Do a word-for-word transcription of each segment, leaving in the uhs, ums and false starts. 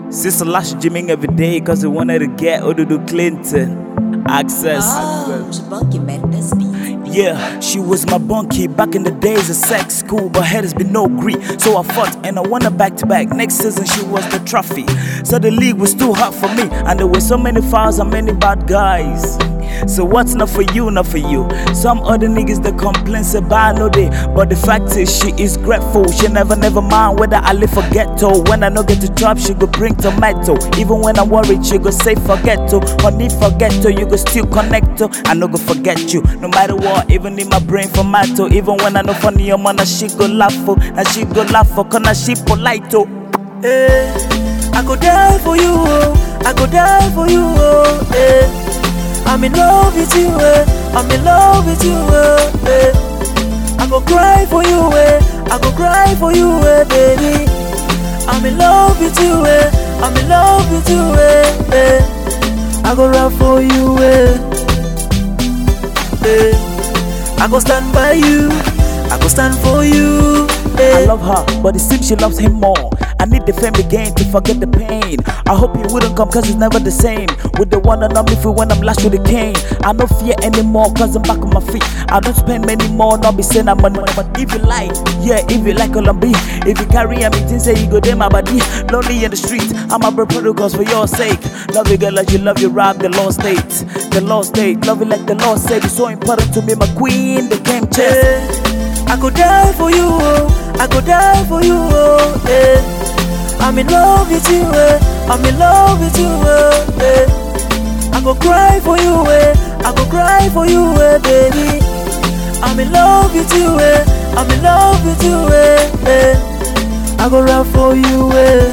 Sister Lash gymming every day cause they wanted to get Odudu Clinton access. Oh, Bunky man, that's me. Yeah, she was my bunkie back in the days of sex school, but head has been no greed. So I fought and I won her back to back. Next season she was the trophy. So the league was too hot for me, and there were so many fouls and many bad guys. So what's not for you, not for you. Some other niggas that complain say bye no day, but the fact is she is grateful. She never never mind whether I live for ghetto. When I no get to chop, she go bring tomato. Even when I'm worried, she go say forget to. Honey forget to, you go still connect to. I no go forget you, no matter what. Even in my brain formato. Even when I no funny, your man, she go laugh for. Now she go laugh for, cause now she polite to. Hey, I go die for you, oh. I go die for you, oh. Hey. I'm in love with you, eh. I'm in love with you, eh. I go cry for you, eh. I go cry for you, eh, baby. I'm in love with you, eh. I'm in love with you, eh. I go rap for you, eh. I go stand by you. I go stand for you, eh. I love her, but it seems she loves him more. I need the fame again to forget the pain. I hope he wouldn't come cause it's never the same. With the one and only feel when I'm lashed with the cane. I no fear anymore cause I'm back on my feet. I don't spend many more, not be saying I'm money. But if you like, yeah, if you like Columbia. If you carry a meeting, say you go there my body. Lonely in the street, I'm a break protocols for your sake. Love you girl like you love your rap, the law state. The law state, love you like the law said. It's so important to me, my queen, the game chest. I could die for you, oh. I could die for you, oh, eh. I'm in love with you, eh. I'm in love with you, eh. I go cry for you, eh. I go cry for you, eh, baby. I'm in love with you, eh. I'm in love with you, eh. I go rap for you, eh.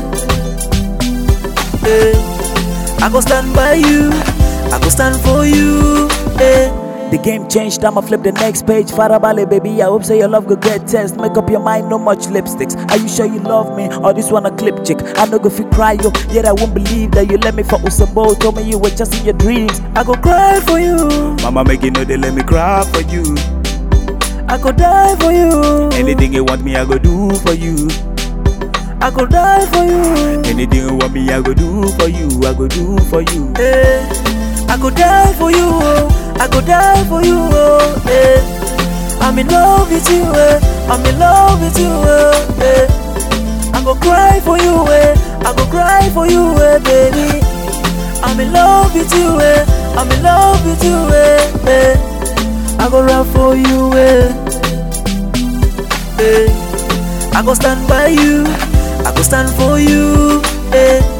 I go stand by you. I go stand for you, eh. The game changed, I'ma flip the next page. Farabale baby, I hope say your love go get test. Make up your mind, no much lipsticks. Are you sure you love me, or this one a clip chick? I no go fi cry yo, yet I won't believe that you let me for Usabo. Told me you were just in your dreams. I go cry for you. Mama make you know they let me cry for you. I go die for you. Anything you want me, I go do for you. I go die for you. Anything you want me, I go do for you. I go do for you. Hey, I go die for you, oh. I go die for you, oh, eh. I'm in love with you, eh. I'm in love with you, eh. I go cry for you, eh. I go cry for you, eh, baby. I'm in love with you, eh. I'm in love with you, eh. I go rap for you, eh. I go stand by you. I go stand for you, eh.